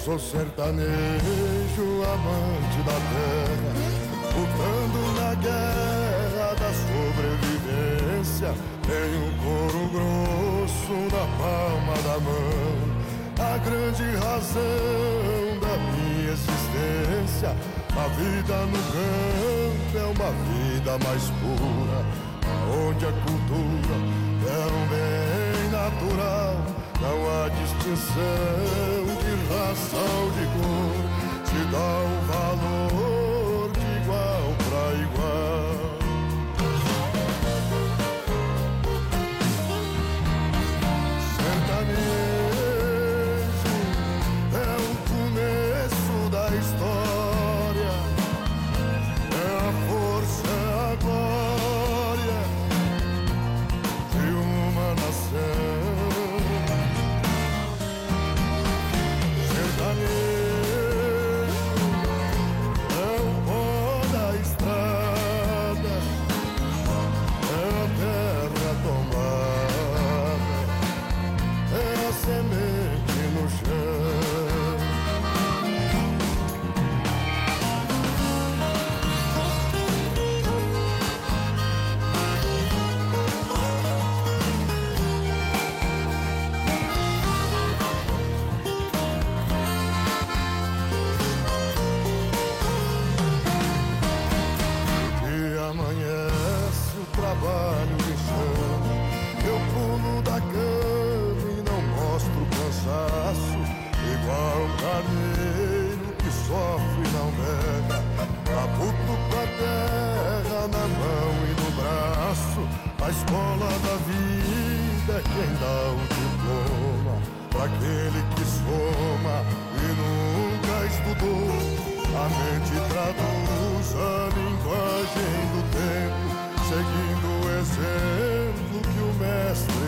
sou sertanejo, amante da terra, lutando na guerra da sobrevivência. Tenho um couro grosso na palma da mão, a grande razão da minha existência. A vida no campo é uma vida mais pura, onde a cultura é um bem natural. Não há distinção de raça ou de cor, se dá o valor de igual para igual. Sertanejo é o começo da história, é a força, é a glória de uma nação. Sertanejo é o pó da estrada, é a terra tomada, é a semente no chão. E amanhece o trabalho me chama, eu pulo da cama e não mostro cansaço, igual um carneiro que sofre e não nega. Labuto com a terra na mão e no braço, a escola da vida é quem dá o diploma pra aquele que soma e nunca estudou. A mente traduz a linguagem do tempo, seguindo o exemplo que o mestre